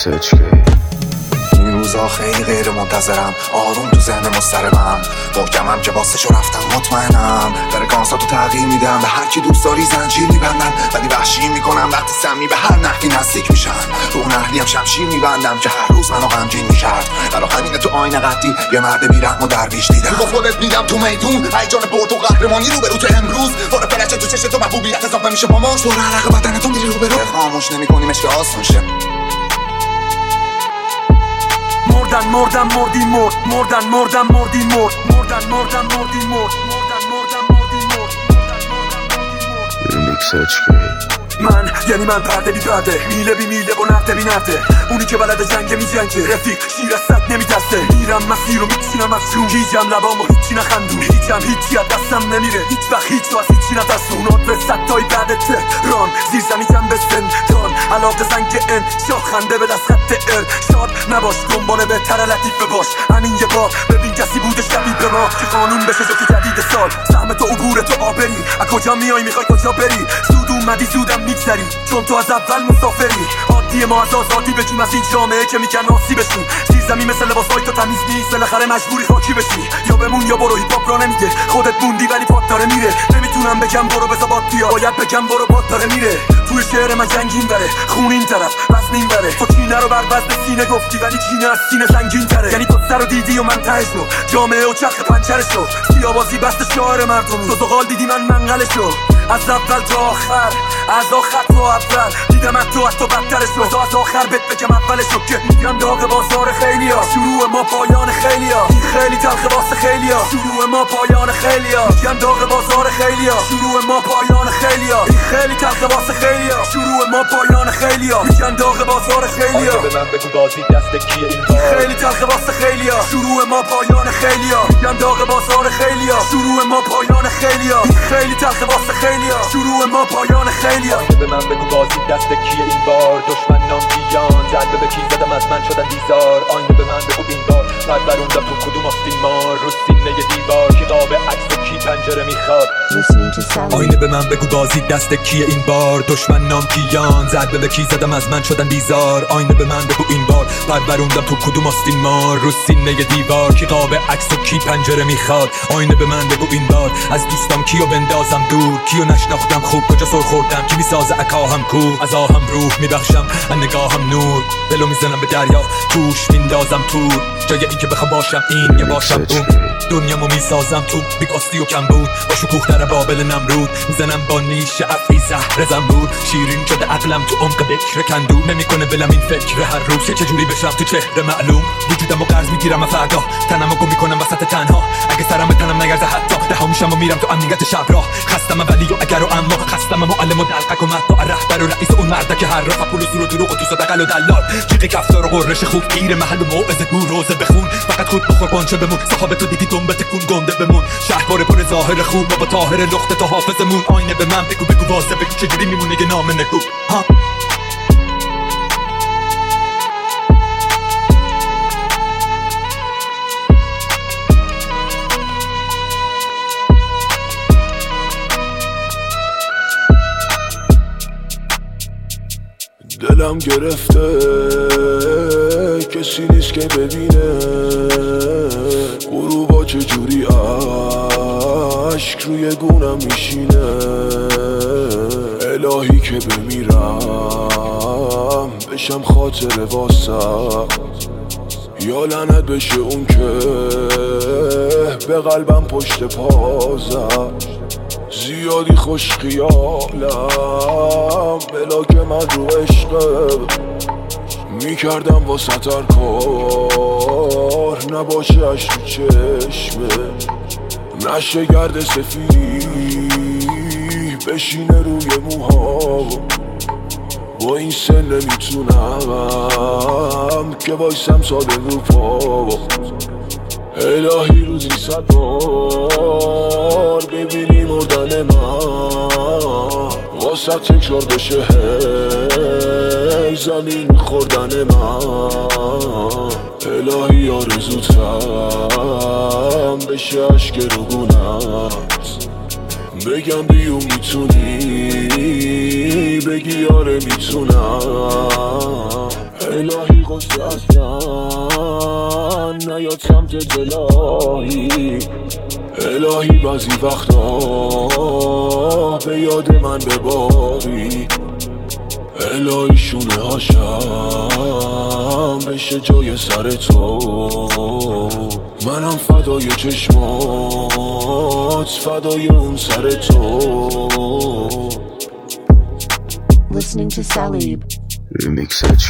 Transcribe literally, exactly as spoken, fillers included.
این روزا خیلی غیر منتظرم، آروم تو ذهن مضطربم، محکمم که واسه شو رفتم مطمئنم، فرکانسا تو تغییر میدم، به هر کی دوست داری زنجیر میبندم، ولی وحشی میکنم وقتی سمی به هر نحوی نزدیک میشن، رو نحلیم شمشیر میبندم که هر روز منو غمگین میکرد، برا همینه تو آینه قدی یه مرد بیرحم و درویش دیدم، با خودت میدم تو میدون، هیجان برد و قهرمانی رو برو تو امروز، باره پلچه تو چشم تو محبوبیت حساب نمیشه با ما، سر عرق بدن تو میری رو برو، خاموش نمیکنی مشک آسون شه. مردن مردم مردی مرد مردن مردم مردی مرد مردن مردم مردی مرد مردن مردم مردی مرد ریمیکس اچ من یعنی من پرده بی پرده، میله بی میله و نفته بی نفته، اونی که بلد جنگ می جنگه، رفیق شیر از سگ نمی دسته، میرم مسیر رو میچینم از جون، هیچم لبام و هیچی نخندون، هیچم هیچی از دستم نمیره، هیچ وقت هیچ تو از هیچی نترسون، آدرس ستای بعد تهران، زیر زمیتم به سنتان، علاقه زنگ ان، شاه خنده به دست خط ار، شاد نباش دنباله بهتر لطیفه باش، همین یه بار ببین کسی بوده شبیه به ما، که قانون بشه شکل جدید سال، سهم تو عبور تو آبری، از کجا میای میخوای کجا بری، زود اومدی زودم میگذری، چون تو از اول مسافری، عادی ما از آزادی بگیم از این جامعه که میگن آسی بشیم، زیر زمین مثل لباسای تو تمیز نیست، بالاخره مجبوری خاکی بشی، یا بمون یا برو، هیپ هاپ را نمیگه خودت موندی ولی پات داره میره، نمیتونم بگم برو بزا باد بیا، باید بگم برو پات داره میره، توی شعر من جنگ این بره، خون این طرف وزن این بره، تو کینه رو بر وزن سینه گفتی ولی کینه از سینه سنگین تره، یعنی تو سر رو دیدی و من تهش رو، جامعه و چرخ پنچرش رو، سیاوازی بست شعر مردمی، تو زغال دیدی من منقلش رو، از اول تا آخر، از آخر تا اول دیدم تو از تو بدترش رو، تا از آخر بهت بگم اولش رو، که میگم داغ بازار خیلیا، شروع ما پایان خیلیا، این خیلی تلخ واسه خیلیا، شروع ما پایان خیلیا، میگم داغ بازار خیلیا، شروع ما پایان خیلیا، این خیلی تلخ واسه خیلیا، شروع ما پایان خیلیا، میگم داغ بازار خیلیا، به من بگو بازی دست کیه این این خیلی تلخ واسه خیلیا، شروع ما پایان خیلیا، میگم داغ بازار خیلیا، شروع ما پایان خیلیا، این خیلی تلخ واسه خیلیا، شروع ما پایان خیلیا، به من بگو بازی دست کیه این بار، دشمنام کیان، ضربه به کی زدم از من شدن بیزار، آینه به من بگو این بار، بعد بروندم تو کدوم آستین مار، رو سینه دیوار که قاب عکس کی پنجره میخواد، آینه به من بگو بازی دست کیه این بار، دشمنام کیان، ضربه به کی زدم از من شدن بیزار، آینه به من بگو این بار، بعد بروندم تو کدوم آستین مار، رو سینه دیوار که قاب عکس کی پنجره میخواد، آینه به من بگو این بار، از دوستام کیو بندازم دور، کیو نشناختم خوب کجا سر خوردم، کی میسازه عکاهم کو، از آهم روح میبخشم از نگاهم نور، دلو میزنم به دریا توش میندازم تور، جای این که بخوام باشم این یا باشم اون، دنیامو میسازم تو بیگاستی و کم بود، با شکوه در بابل نمرود، میزنم با نیش افعی زهر زنبور، شیرین شده عقلم تو عمق بکر کندو، نمیکنه بلم این فکر هر روز که چجوری بشم تو چهره معلوم، وجودمو قرض میگیرم فردا، تنمو گم میکنم وسط تنها، اگه سرم به تنم نگرده حتی دها میشم و میرم تو امنیت شب راه، خستم ولی و اگر و اما، خستم معلم و دلقک و مطبع رهبر و رئیس اون مردک هر راه، پول و زور و دروغ و دوست و دقل و دلال، جیغ کفتار و قررش خوب گیر محل و موعظه گور روزه بخون، فقط خود بخور قنچه بمون، صحابه تو دیدی دنبه تکون گنده بمون، شهربار پر ظاهر خوب ما با طاهر لخت تا حافظمون، آینه به من بگو بگو واسه بگو چجوری میمونه یه نام نگو ها. دلم گرفته کسی نیست که ببینه غروبا چجوری عشق روی گونم میشینه، الهی که بمیرم بشم خاطر واسم، یا لعنت بشه اون که به قلبم پشت پازم، زیادی خوش خیالم بلا که من رو عشقه میکردم واسه تر کار، نباشه اش تو چشمه، نشه گرد سفیدی بشینه روی موها، با این سن نمیتونم که وایسم ساده رو پا، الهی روزی صد بار ببینی مردن من، واسه تکرار بشه هی زمین خوردن من، الهی آرزوتم بشه عشق روگونت، بگم بیو میتونی بگی آره میتونم، الهی قصه اصلا نیاد سمت جلایی الهی بعضی وقتا به یاد من بباری الهی شونه هاشم بشه جای سر تو منم فدای چشمات فدای اون سر تو Listening to Salib. Remix